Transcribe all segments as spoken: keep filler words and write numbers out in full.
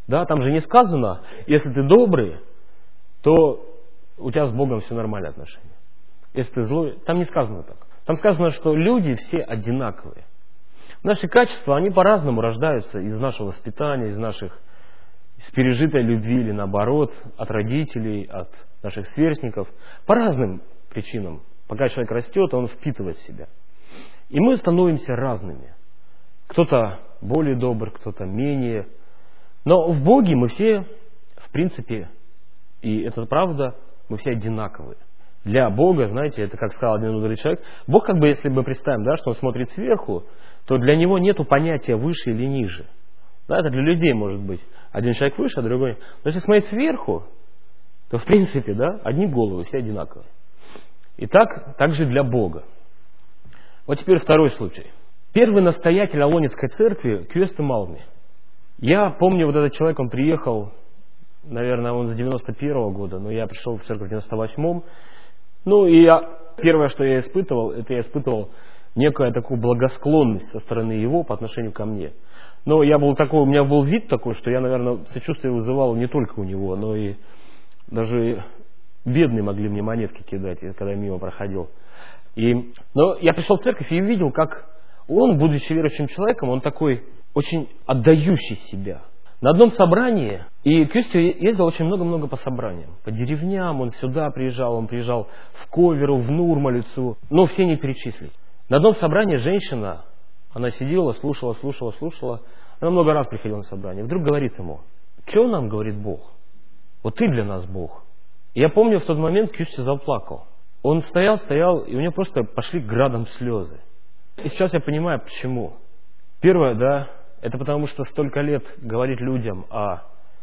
Да, там же не сказано, если ты добрый, то у тебя с Богом все нормальные отношения. Если ты злой, там не сказано так. Там сказано, что люди все одинаковые. Наши качества, они по-разному рождаются из нашего воспитания, из наших из пережитой любви или наоборот, от родителей, от наших сверстников. По разным причинам. Пока человек растет, он впитывает в себя. И мы становимся разными. Кто-то более добр, кто-то менее. Но в Боге мы все, в принципе, и это правда, мы все одинаковые. Для Бога, знаете, это как сказал один мудрый человек, Бог, как бы, если мы представим, да, что Он смотрит сверху, то для Него нету понятия выше или ниже. Да, это для людей может быть. Один человек выше, а другой. Но если смотреть сверху, то в принципе, да, одни головы, все одинаковые. И так, так же для Бога. Вот теперь второй случай. Первый настоятель Алонецкой церкви Кьюэстэ Малми. Я помню, вот этот человек, он приехал, наверное, он с девяносто первого года, но я пришел в церковь в девяносто восьмом. Ну и я, первое, что я испытывал, это я испытывал некую такую благосклонность со стороны его по отношению ко мне. Но я был такой, у меня был вид такой, что я, наверное, сочувствие вызывал не только у него, но и даже бедные могли мне монетки кидать, когда я мимо проходил. И, но я пришел в церковь и видел, как он, будучи верующим человеком, он такой очень отдающий себя. На одном собрании, и Кьюэстэ ездил очень много-много по собраниям, по деревням, он сюда приезжал, он приезжал в Коверу, в Нурмалицу, но все не перечислить. На одном собрании женщина, она сидела, слушала, слушала, слушала, она много раз приходила на собрание, вдруг говорит ему: что нам говорит Бог? Вот ты для нас Бог. И я помню, в тот момент Кьюэстэ заплакал. Он стоял, стоял, и у него просто пошли градом слезы. И сейчас я понимаю, почему. Первое, да, это потому, что столько лет говорить людям о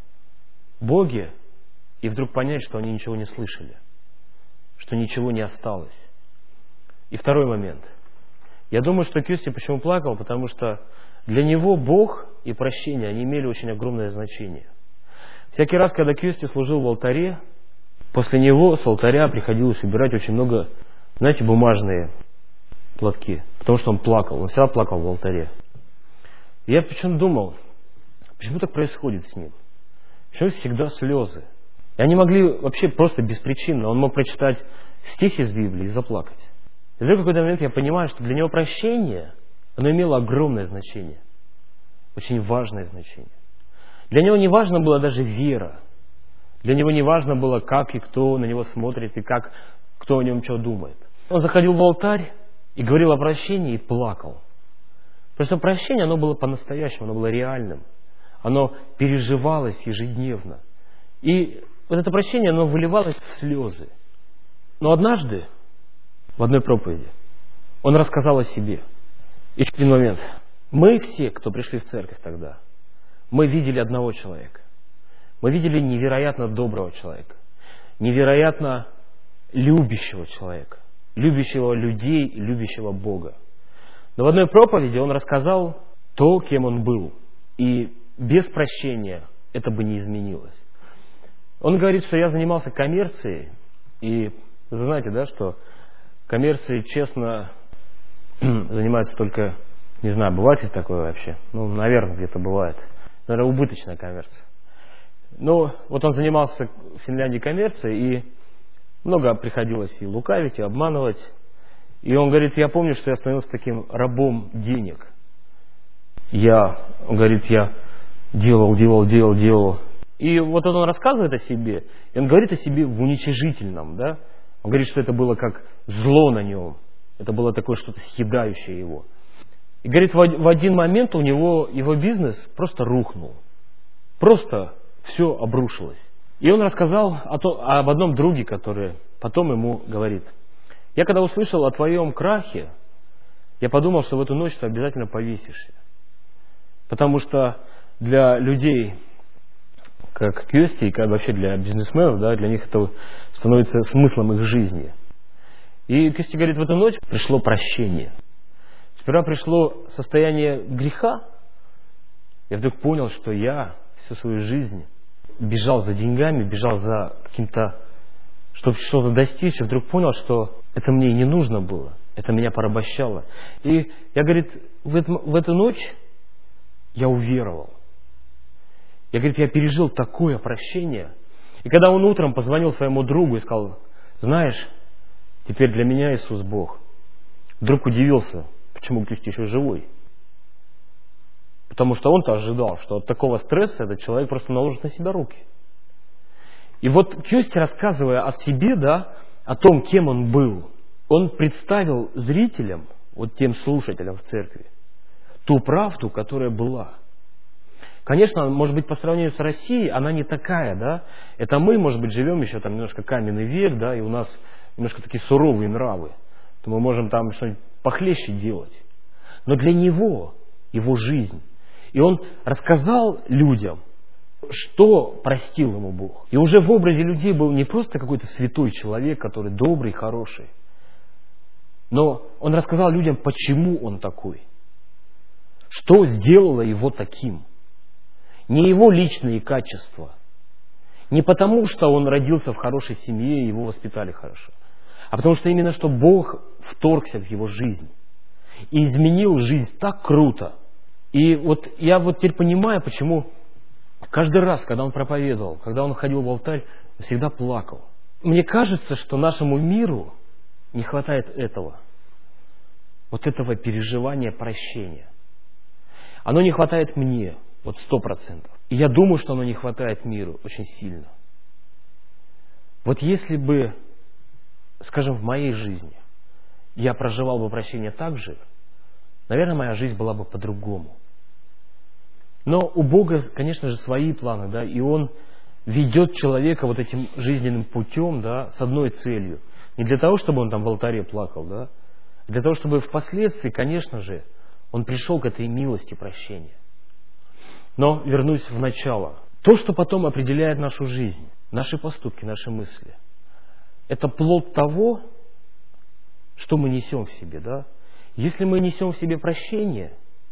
Боге, и вдруг понять, что они ничего не слышали, что ничего не осталось. И второй момент. Я думаю, что Кьюэстэ почему плакал, потому что для него Бог и прощение, они имели очень огромное значение. Всякий раз, когда Кьюэстэ служил в алтаре, после него с алтаря приходилось убирать очень много, знаете, бумажные платки, потому что он плакал, он всегда плакал в алтаре. И я почему-то думал, почему так происходит с ним? Почему всегда слезы? И они могли вообще просто беспричинно, он мог прочитать стих из Библии и заплакать. И в какой-то момент я понимаю, что для него прощение, оно имело огромное значение, очень важное значение. Для него не важно было даже вера. Для него не важно было, как и кто на него смотрит, и как, кто о нем что думает. Он заходил в алтарь и говорил о прощении и плакал. Потому что прощение, оно было по-настоящему, оно было реальным. Оно переживалось ежедневно. И вот это прощение, оно выливалось в слезы. Но однажды, в одной проповеди, он рассказал о себе. Еще один момент. Мы все, кто пришли в церковь тогда, мы видели одного человека. Мы видели невероятно доброго человека, невероятно любящего человека, любящего людей, любящего Бога. Но в одной проповеди он рассказал то, кем он был. И без прощения это бы не изменилось. Он говорит, что я занимался коммерцией. И вы знаете, да, что коммерцией честно занимаются только, не знаю, бывает ли такое вообще? Ну, наверное, где-то бывает. Наверное, убыточная коммерция. Но вот он занимался в Финляндии коммерцией, и много приходилось и лукавить, и обманывать. И он говорит, я помню, что я становился таким рабом денег. Я, он говорит, я делал, делал, делал, делал. И вот он рассказывает о себе, и он говорит о себе в уничижительном, да. Он говорит, что это было как зло на нем. Это было такое что-то съедающее его. И говорит, в один момент у него его бизнес просто рухнул. Просто все обрушилось. И он рассказал о том, об одном друге, который потом ему говорит: я когда услышал о твоем крахе, я подумал, что в эту ночь ты обязательно повесишься. Потому что для людей, как Кьюэстэ, и как вообще для бизнесменов, да, для них это становится смыслом их жизни. И Кьюэстэ говорит, в эту ночь пришло прощение. Сперва пришло состояние греха. Я вдруг понял, что я всю свою жизнь бежал за деньгами, бежал за каким-то, чтобы что-то достичь, и вдруг понял, что это мне и не нужно было, это меня порабощало. И я, говорит, в, этом, в эту ночь я уверовал. Я, говорит, я пережил такое прощение. И когда он утром позвонил своему другу и сказал: знаешь, теперь для меня Иисус Бог. Друг удивился, почему ты еще живой. Потому что он-то ожидал, что от такого стресса этот человек просто наложит на себя руки. И вот Кьости, рассказывая о себе, да, о том, кем он был, он представил зрителям, вот тем слушателям в церкви, ту правду, которая была. Конечно, может быть, по сравнению с Россией, она не такая, да. Это мы, может быть, живем еще там немножко каменный век, да, и у нас немножко такие суровые нравы. То мы можем там что-нибудь похлеще делать. Но для него, его жизнь. И он рассказал людям, что простил ему Бог. И уже в образе людей был не просто какой-то святой человек, который добрый, хороший. Но он рассказал людям, почему он такой. Что сделало его таким. Не его личные качества. Не потому, что он родился в хорошей семье и его воспитали хорошо. А потому что именно, что Бог вторгся в его жизнь. И изменил жизнь так круто. И вот я вот теперь понимаю, почему каждый раз, когда он проповедовал, когда он ходил в алтарь, он всегда плакал. Мне кажется, что нашему миру не хватает этого. Вот этого переживания прощения. Оно не хватает мне, вот сто процентов. И я думаю, что оно не хватает миру очень сильно. Вот если бы, скажем, в моей жизни я проживал бы прощение так же, наверное, моя жизнь была бы по-другому. Но у Бога, конечно же, свои планы, да, и Он ведет человека вот этим жизненным путем, да, с одной целью. Не для того, чтобы он там в алтаре плакал, да, а для того, чтобы впоследствии, конечно же, он пришел к этой милости прощения. Но вернусь в начало. То, что потом определяет нашу жизнь, наши поступки, наши мысли, это плод того, что мы несем в себе, да. Если мы несем в себе прощение,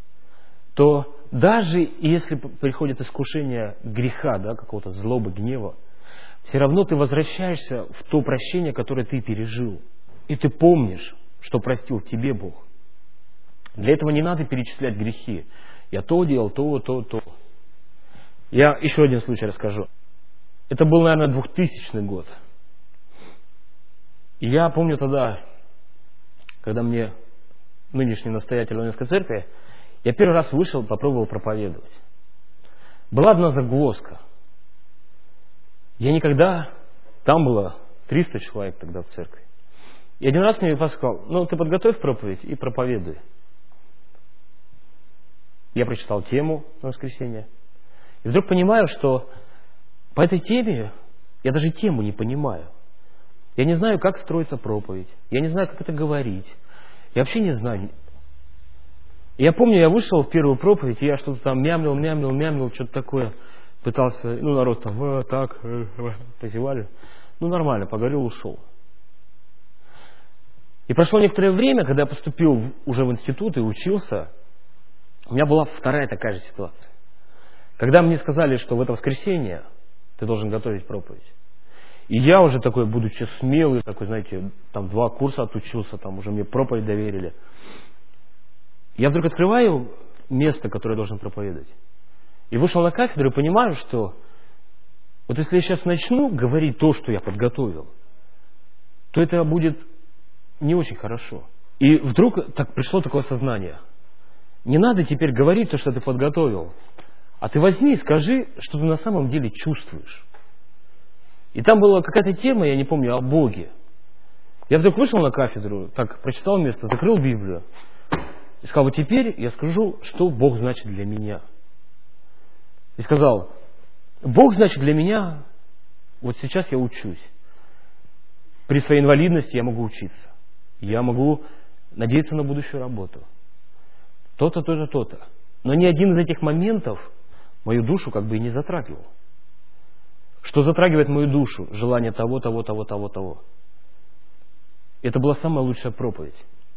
то даже если приходит искушение греха, да, какого-то злобы, гнева, все равно ты возвращаешься в то прощение, которое ты пережил. И ты помнишь, что простил тебе Бог. Для этого не надо перечислять грехи. Я то делал, то, то, то. Я еще один случай расскажу. Это был, наверное, двухтысячный год. И я помню тогда, когда мне нынешний настоятель Ленинской церкви, я первый раз вышел, попробовал проповедовать. Была одна загвоздка. Я никогда... Там было триста человек тогда в церкви. И один раз мне пастор сказал: ну, ты подготовь проповедь и проповедуй. Я прочитал тему на воскресенье. И вдруг понимаю, что по этой теме я даже тему не понимаю. Я не знаю, как строится проповедь. Я не знаю, как это говорить. Я вообще не знаю. И я помню, я вышел в первую проповедь, и я что-то там мямлил, мямлил, мямлил, что-то такое. Пытался, ну, народ там, э, так, э, э, позевали. Ну, нормально, поговорил, ушел. И прошло некоторое время, когда я поступил в, уже в институт и учился, у меня была вторая такая же ситуация. Когда мне сказали, что в это воскресенье ты должен готовить проповедь. И я уже такой, будучи смелый, такой, знаете, там два курса отучился, там уже мне проповедь доверили. Я вдруг открываю место, которое я должен проповедовать. И вышел на кафедру и понимаю, что вот если я сейчас начну говорить то, что я подготовил, то это будет не очень хорошо. И вдруг так пришло такое сознание. Не надо теперь говорить то, что ты подготовил, а ты возьми и скажи, что ты на самом деле чувствуешь. И там была какая-то тема, я не помню, о Боге. Я вдруг вышел на кафедру, так прочитал место, закрыл Библию и сказал: вот теперь я скажу, что Бог значит для меня. И сказал: Бог значит для меня, вот сейчас я учусь. При своей инвалидности я могу учиться. Я могу надеяться на будущую работу. То-то, то-то, то-то. Но ни один из этих моментов мою душу как бы и не затрагивал. Что затрагивает мою душу? Желание того, того, того, того, того. Это была самая лучшая проповедь.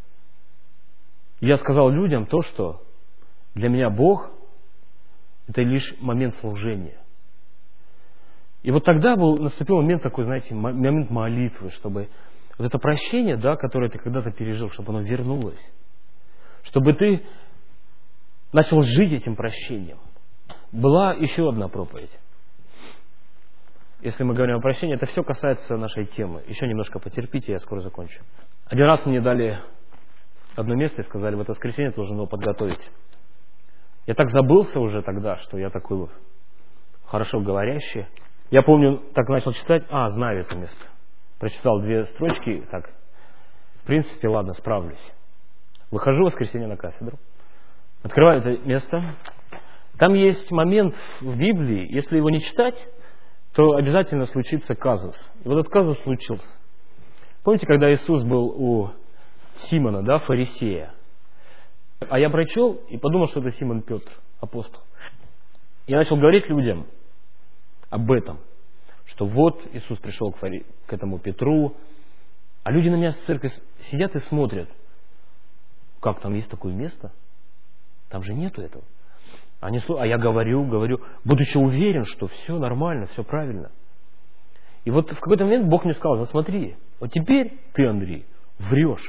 Я сказал людям то, что для меня Бог — это лишь момент служения. И вот тогда был, наступил момент такой, знаете, момент молитвы, чтобы вот это прощение, да, которое ты когда-то пережил, чтобы оно вернулось. Чтобы ты начал жить этим прощением. Была еще одна проповедь. Если мы говорим о прощении, это все касается нашей темы. Еще немножко потерпите, я скоро закончу. Один раз мне дали одно место и сказали, в это воскресенье ты должен его подготовить. Я так забылся уже тогда, что я такой хорошо говорящий. Я помню, так начал читать, а, знаю это место. Прочитал две строчки, так, в принципе, ладно, справлюсь. Выхожу в воскресенье на кафедру, открываю это место. Там есть момент в Библии, если его не читать, то обязательно случится казус. И вот этот казус случился. Помните, когда Иисус был у Симона, да, фарисея? А я прочел и подумал, что это Симон Петр, апостол. Я начал говорить людям об этом, что вот Иисус пришел к, фари... к этому Петру, а люди на меня с церкви сидят и смотрят. Как, там есть такое место? Там же нету этого. Они... А я говорю, говорю, будучи уверен, что все нормально, все правильно. И вот в какой-то момент Бог мне сказал, посмотри, вот теперь ты, Андрей, врешь.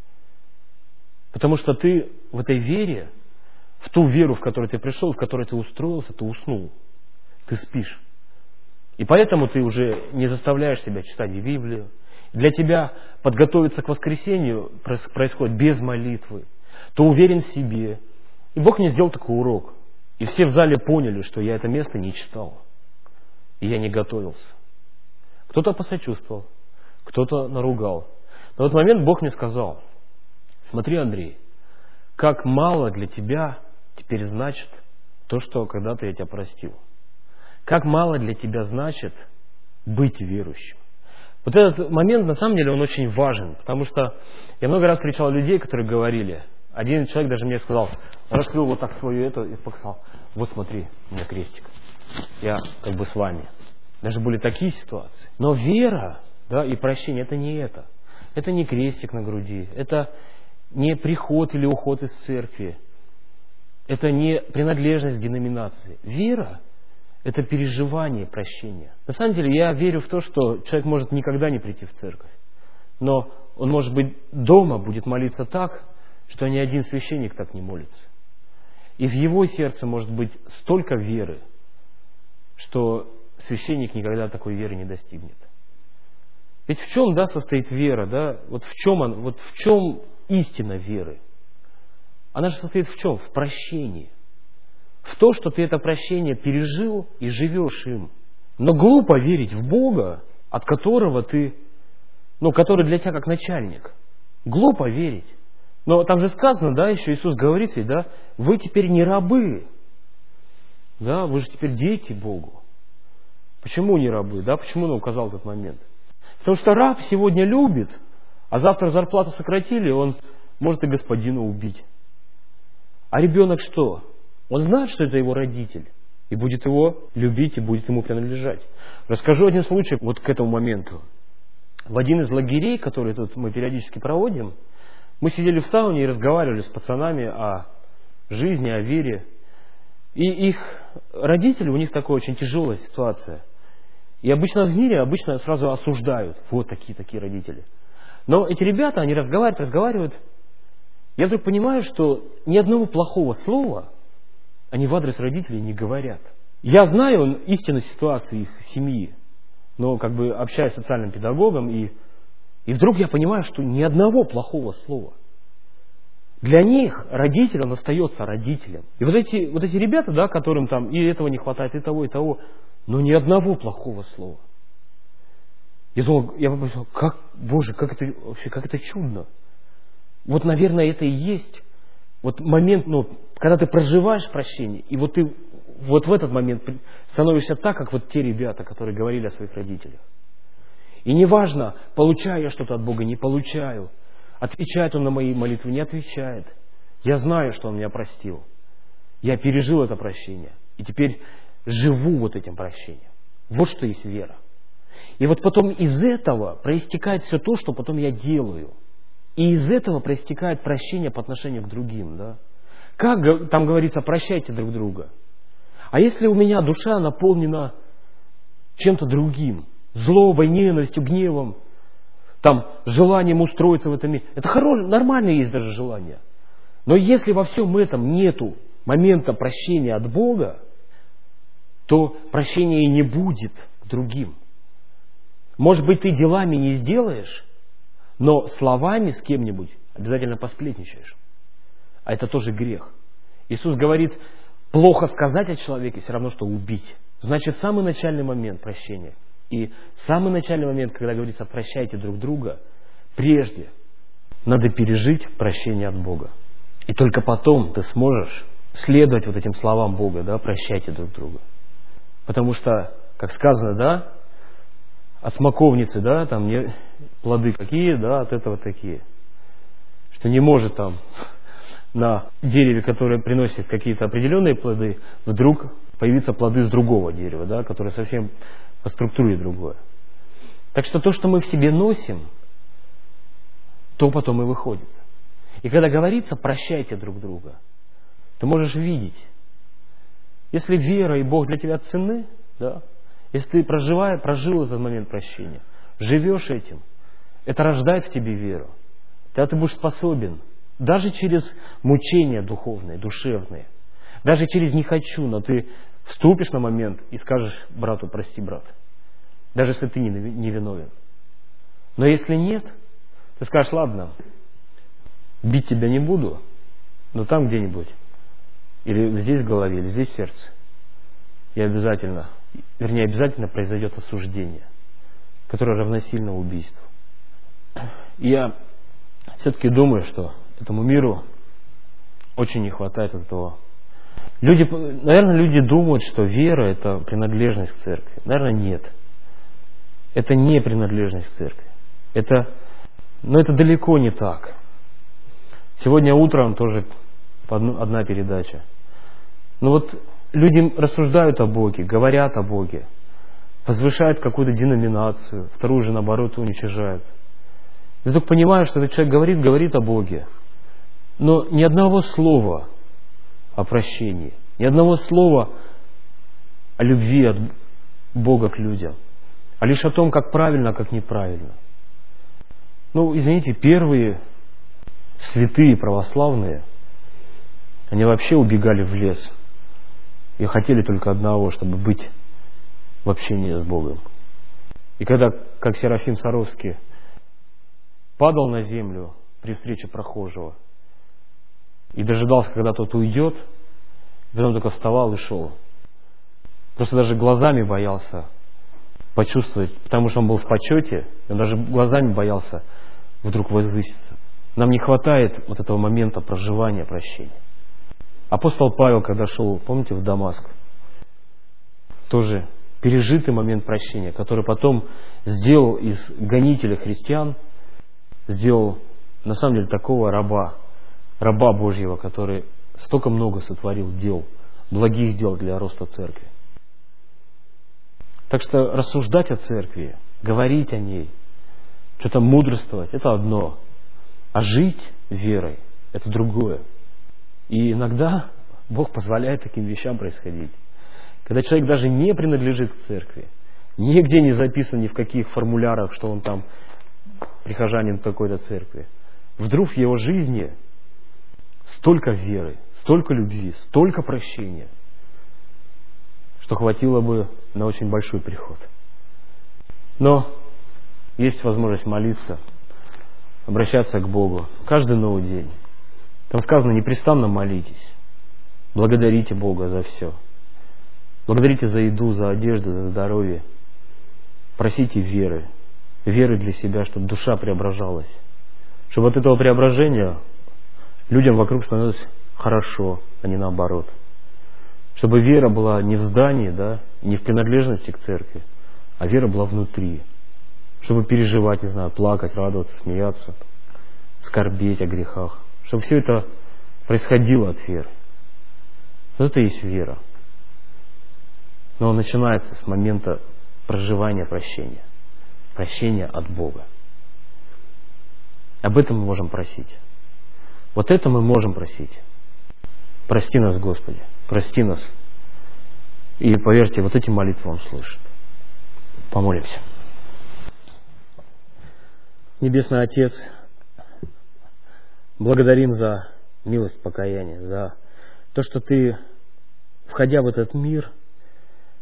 Потому что ты в этой вере, в ту веру, в которую ты пришел, в которой ты устроился, ты уснул. Ты спишь. И поэтому ты уже не заставляешь себя читать Библию. Для тебя подготовиться к воскресению происходит без молитвы. Ты уверен в себе. И Бог мне сделал такой урок. И все в зале поняли, что я это место не читал. И я не готовился. Кто-то посочувствовал, кто-то наругал. Но в этот момент Бог мне сказал, смотри, Андрей, как мало для тебя теперь значит то, что когда-то я тебя простил. Как мало для тебя значит быть верующим. Вот этот момент, на самом деле, он очень важен, потому что я много раз встречал людей, которые говорили, один человек даже мне сказал, раскрыл вот так свою эту и показал, вот смотри, у меня крестик, я как бы с вами. Даже были такие ситуации. Но вера, да, и прощение, это не это. Это не крестик на груди, это не приход или уход из церкви, это не принадлежность к деноминации. Вера – это переживание прощения. На самом деле я верю в то, что человек может никогда не прийти в церковь, но он, может быть, дома будет молиться так, что ни один священник так не молится. И в его сердце может быть столько веры, что священник никогда такой веры не достигнет. Ведь в чем, да, состоит вера, да? Вот в чем он, вот в чем истина веры? Она же состоит в чем? В прощении. В то, что ты это прощение пережил и живешь им. Но глупо верить в Бога, от которого ты, ну, который для тебя как начальник. Глупо верить. Но там же сказано, да, еще Иисус говорит ведь, да, вы теперь не рабы. Да, вы же теперь дети Богу. Почему не рабы? Да, почему он указал этот момент? Потому что раб сегодня любит, а завтра зарплату сократили, он может и господина убить. А ребенок что? Он знает, что это его родитель, и будет его любить, и будет ему принадлежать. Расскажу один случай вот к этому моменту. В один из лагерей, который тут мы периодически проводим, мы сидели в сауне и разговаривали с пацанами о жизни, о вере. И их родители, у них такая очень тяжелая ситуация. И обычно в мире обычно сразу осуждают. Вот такие-такие родители. Но эти ребята, они разговаривают, разговаривают. Я вдруг понимаю, что ни одного плохого слова они в адрес родителей не говорят. Я знаю истинную ситуацию их семьи, но как бы общаюсь с социальным педагогом, и, и вдруг я понимаю, что ни одного плохого слова. Для них родитель, он остается родителем. И вот эти, вот эти ребята, да, которым там и этого не хватает, и того, и того, но ни одного плохого слова. Я думал, я подумал, как, Боже, как это вообще, как это чудно. Вот, наверное, это и есть вот момент, ну, когда ты проживаешь прощение, и вот ты вот в этот момент становишься так, как вот те ребята, которые говорили о своих родителях. И неважно, получаю я что-то от Бога, не получаю. Отвечает Он на мои молитвы, не отвечает. Я знаю, что Он меня простил. Я пережил это прощение. И теперь живу вот этим прощением. Вот что есть вера. И вот потом из этого проистекает все то, что потом я делаю. И из этого проистекает прощение по отношению к другим. Да? Как там говорится, прощайте друг друга. А если у меня душа наполнена чем-то другим, злобой, ненавистью, гневом, там, желанием устроиться в этом мире, это хорошее, нормальное есть даже желание. Но если во всем этом нету момента прощения от Бога, то прощения и не будет к другим. Может быть, ты делами не сделаешь, но словами с кем-нибудь обязательно посплетничаешь. А это тоже грех. Иисус говорит, плохо сказать о человеке все равно, что убить. Значит, самый начальный момент прощения. И самый начальный момент, когда говорится, прощайте друг друга, прежде надо пережить прощение от Бога. И только потом ты сможешь следовать вот этим словам Бога, да, прощайте друг друга. Потому что, как сказано, да, от смоковницы, да, там не, плоды какие, да, от этого такие. Что не может там на дереве, которое приносит какие-то определенные плоды, вдруг появиться плоды с другого дерева, да, которое совсем по структуре другое. Так что то, что мы в себе носим, то потом и выходит. И когда говорится, прощайте друг друга, ты можешь видеть, если вера и Бог для тебя ценны, да, если ты проживая, прожил этот момент прощения, живешь этим, это рождает в тебе веру. Тогда ты будешь способен, даже через мучения духовные, душевные, даже через «не хочу», но ты вступишь на момент и скажешь брату «прости, брат», даже если ты не виновен. Но если нет, ты скажешь «ладно, бить тебя не буду, но там где-нибудь, или здесь в голове, или здесь в сердце, я обязательно, вернее, обязательно произойдет осуждение, которое равносильно убийству». И я все-таки думаю, что этому миру очень не хватает этого. Люди, наверное, люди думают, что вера – это принадлежность к церкви. Наверное, нет. Это не принадлежность к церкви. Это, но это далеко не так. Сегодня утром тоже одна передача. Но вот люди рассуждают о Боге, говорят о Боге, возвышают какую-то деноминацию, вторую же, наоборот, уничижают. Я только понимаю, что этот человек говорит, говорит о Боге, но ни одного слова о прощении, ни одного слова о любви от Бога к людям, а лишь о том, как правильно, а как неправильно. Ну, извините, первые святые православные, они вообще убегали в лес и хотели только одного, чтобы быть в общении с Богом. И когда, как Серафим Саровский, падал на землю при встрече прохожего и дожидался, когда тот уйдет, и потом только вставал и шел. Просто даже глазами боялся почувствовать, потому что он был в почете, он даже глазами боялся вдруг возвыситься. Нам не хватает вот этого момента проживания прощения. Апостол Павел, когда шел, помните, в Дамаск, тоже пережитый момент прощения, который потом сделал из гонителя христиан, сделал на самом деле такого раба, раба Божьего, который столько много сотворил дел, благих дел для роста церкви. Так что рассуждать о церкви, говорить о ней, что-то мудрствовать, это одно. А жить верой, это другое. И иногда Бог позволяет таким вещам происходить. Когда человек даже не принадлежит к церкви, нигде не записан ни в каких формулярах, что он там прихожанин такой-то церкви. Вдруг в его жизни столько веры, столько любви, столько прощения, что хватило бы на очень большой приход. Но есть возможность молиться, обращаться к Богу каждый новый день. Там сказано, непрестанно молитесь, благодарите Бога за все. Благодарите за еду, за одежду, за здоровье. Просите веры, веры для себя, чтобы душа преображалась. Чтобы от этого преображения людям вокруг становилось хорошо, а не наоборот. Чтобы вера была не в здании, да, не в принадлежности к церкви, а вера была внутри. Чтобы переживать, не знаю, плакать, радоваться, смеяться, скорбеть о грехах. Чтобы все это происходило от веры. Вот это и есть вера. Но он начинается с момента проживания прощения. Прощения от Бога. Об этом мы можем просить. Вот это мы можем просить. Прости нас, Господи, прости нас. И поверьте, вот эти молитвы Он слышит. Помолимся. Небесный Отец, благодарим за милость покаяния, за то, что Ты, входя в этот мир,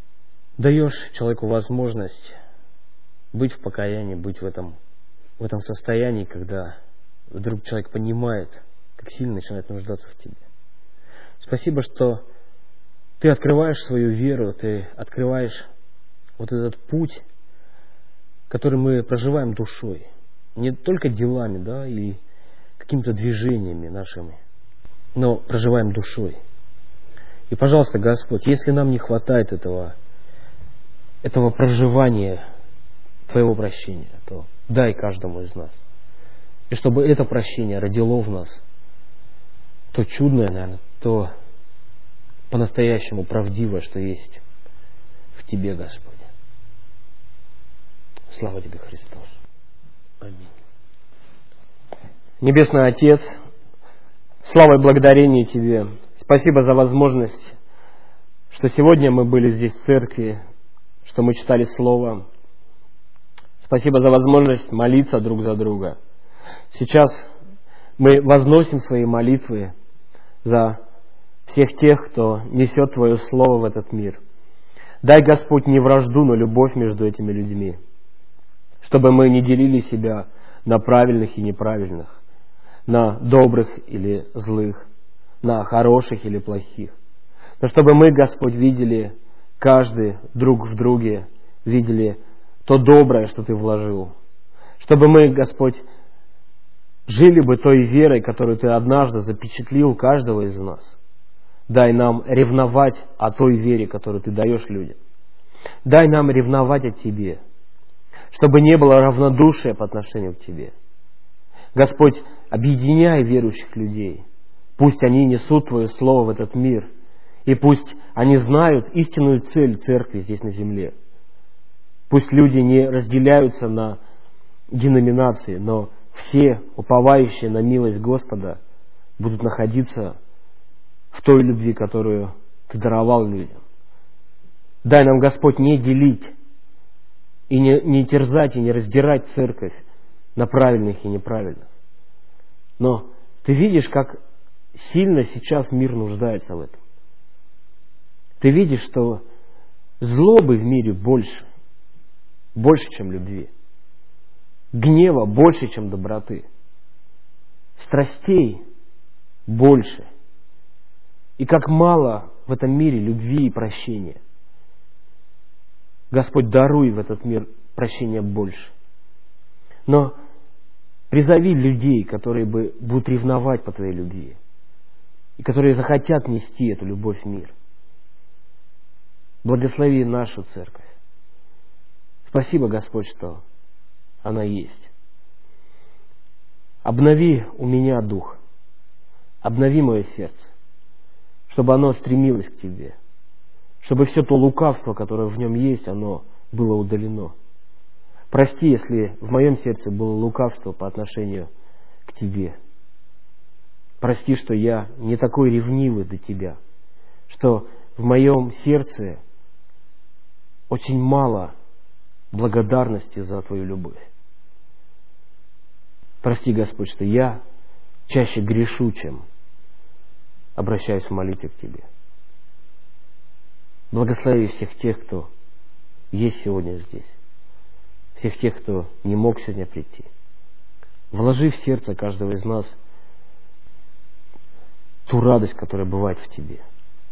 даешь человеку возможность быть в покаянии, быть в этом, в этом состоянии, когда вдруг человек понимает, как сильно начинает нуждаться в тебе. Спасибо, что ты открываешь свою веру, ты открываешь вот этот путь, который мы проживаем душой. Не только делами, да, и какими-то движениями нашими, но проживаем душой. И, пожалуйста, Господь, если нам не хватает этого, этого проживания Твоего прощения, то дай каждому из нас. И чтобы это прощение родило в нас то чудное, наверное, то по-настоящему правдивое, что есть в Тебе, Господи. Слава Тебе, Христос. Аминь. Небесный Отец, слава и благодарение Тебе. Спасибо за возможность, что сегодня мы были здесь в церкви, что мы читали Слово. Спасибо за возможность молиться друг за друга. Сейчас мы возносим свои молитвы за всех тех, кто несет Твое Слово в этот мир. Дай, Господь, не вражду, но любовь между этими людьми, чтобы мы не делили себя на правильных и неправильных, на добрых или злых, на хороших или плохих. Но чтобы мы, Господь, видели каждый друг в друге, видели то доброе, что Ты вложил. Чтобы мы, Господь, жили бы той верой, которую Ты однажды запечатлил каждого из нас. Дай нам ревновать о той вере, которую Ты даешь людям. Дай нам ревновать о Тебе, чтобы не было равнодушия по отношению к Тебе. Господь, объединяй верующих людей. Пусть они несут Твое Слово в этот мир. И пусть они знают истинную цель Церкви здесь на земле. Пусть люди не разделяются на деноминации, но все, уповающие на милость Господа, будут находиться в той любви, которую Ты даровал людям. Дай нам, Господь, не делить и не, не терзать и не раздирать церковь на правильных и неправильных. Но Ты видишь, как сильно сейчас мир нуждается в этом. Ты видишь, что злобы в мире больше, больше, чем любви. Гнева больше, чем доброты. Страстей больше. И как мало в этом мире любви и прощения. Господь, даруй в этот мир прощения больше. Но призови людей, которые бы будут ревновать по Твоей любви. И которые захотят нести эту любовь в мир. Благослови нашу церковь. Спасибо, Господь, что она есть. Обнови у меня дух. Обнови мое сердце. Чтобы оно стремилось к Тебе. Чтобы все то лукавство, которое в нем есть, оно было удалено. Прости, если в моем сердце было лукавство по отношению к Тебе. Прости, что я не такой ревнивый до Тебя. Что в моем сердце очень мало благодарности за Твою любовь. Прости, Господь, что я чаще грешу, чем обращаюсь в молитве к Тебе. Благослови всех тех, кто есть сегодня здесь. Всех тех, кто не мог сегодня прийти. Вложи в сердце каждого из нас ту радость, которая бывает в Тебе.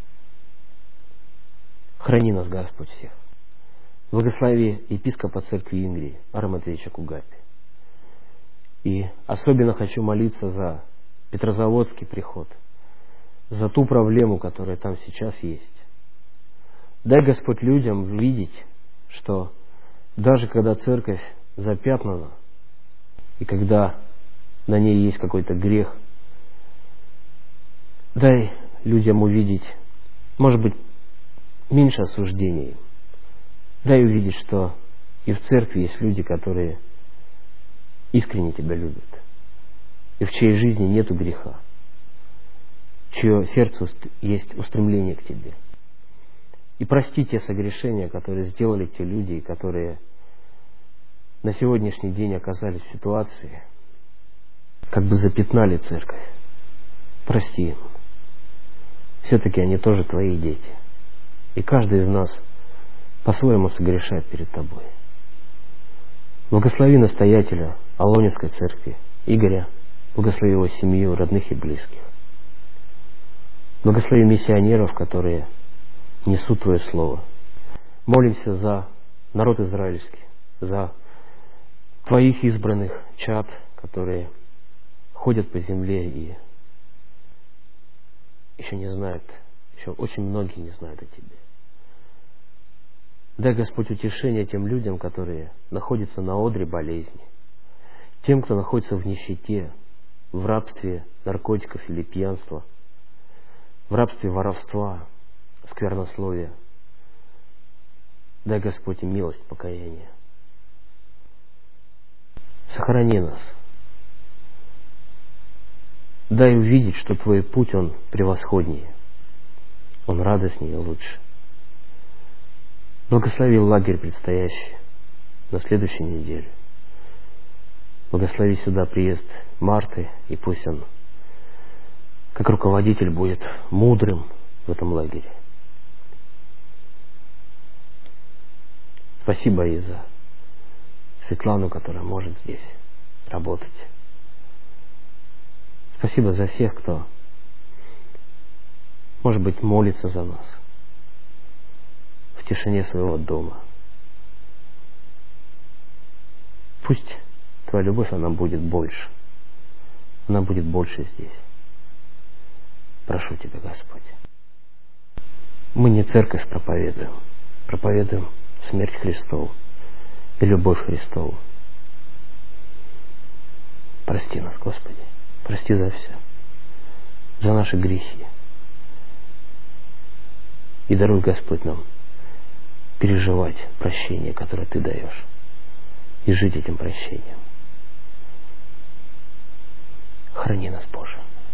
Храни нас, Господь, всех. Благослови епископа церкви Ингрии, Ара Матвеевича Кугапи. И особенно хочу молиться за Петрозаводский приход, за ту проблему, которая там сейчас есть. Дай, Господь, людям видеть, что даже когда церковь запятнана, и когда на ней есть какой-то грех, дай людям увидеть, может быть, меньше осуждений. Дай увидеть, что и в церкви есть люди, которые искренне Тебя любят, и в чьей жизни нету греха, в чье сердце есть устремление к Тебе. И прости те согрешения, которые сделали те люди, которые на сегодняшний день оказались в ситуации, как бы запятнали церковь. Прости им. Все-таки они тоже Твои дети. И каждый из нас по-своему согрешает перед Тобой. Благослови настоятеля Алонецкой церкви Игоря, благослови его семью, родных и близких. Благослови миссионеров, которые несут Твое Слово. Молимся за народ израильский, за Твоих избранных чад, которые ходят по земле и еще не знают, еще очень многие не знают о Тебе. Дай, Господь, утешение тем людям, которые находятся на одре болезни, тем, кто находится в нищете, в рабстве наркотиков или пьянства, в рабстве воровства, сквернословия. Дай, Господь, им милость покаяния. Сохрани нас. Дай увидеть, что Твой путь, он превосходнее, он радостнее и лучше. Благослови лагерь предстоящий на следующей неделе. Благослови сюда приезд Марты, и пусть он, как руководитель, будет мудрым в этом лагере. Спасибо и за Светлану, которая может здесь работать. Спасибо за всех, кто, может быть, молится за нас в тишине своего дома. Пусть Твоя любовь, она будет больше. Она будет больше здесь. Прошу Тебя, Господь. Мы не церковь проповедуем. Проповедуем смерть Христову и любовь Христову. Прости нас, Господи. Прости за все. За наши грехи. И даруй, Господь, нам переживать прощение, которое Ты даешь, и жить этим прощением. Храни нас, Боже.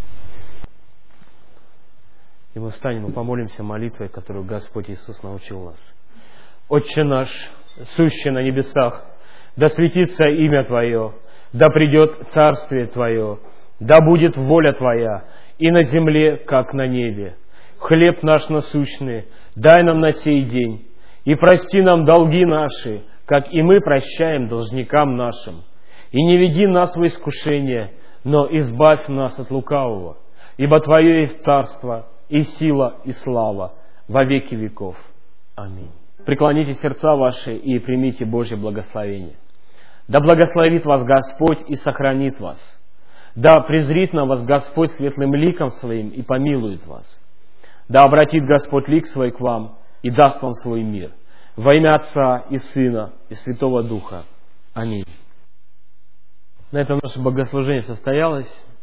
И мы встанем и помолимся молитвой, которую Господь Иисус научил нас. Отче наш, сущий на небесах, да светится имя Твое, да придет царствие Твое, да будет воля Твоя и на земле, как на небе. Хлеб наш насущный дай нам на сей день, и прости нам долги наши, как и мы прощаем должникам нашим. И не веди нас в искушение, но избавь нас от лукавого, ибо Твое есть царство, и сила, и слава во веки веков. Аминь. Преклоните сердца ваши и примите Божье благословение. Да благословит вас Господь и сохранит вас. Да презрит на вас Господь светлым ликом Своим и помилует вас. Да обратит Господь лик Свой к вам и даст вам свой мир. Во имя Отца и Сына и Святого Духа. Аминь. На этом наше богослужение состоялось.